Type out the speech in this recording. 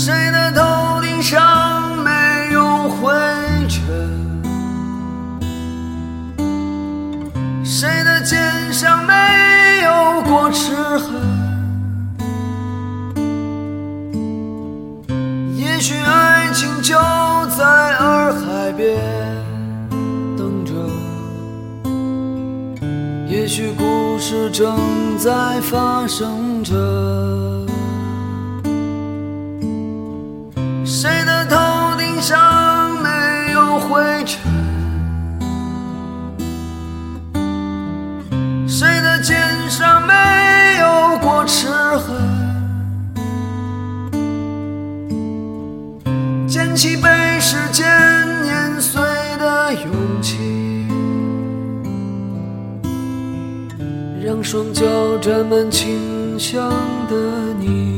谁的头顶上没有灰尘？谁的肩上没有过齿痕？也许爱情就在洱海边等着，也许故事正在发生着。谁的头顶上没有灰尘？谁的肩上没有过齿痕？捡起被时间碾碎的勇气，让双脚沾满清香的你。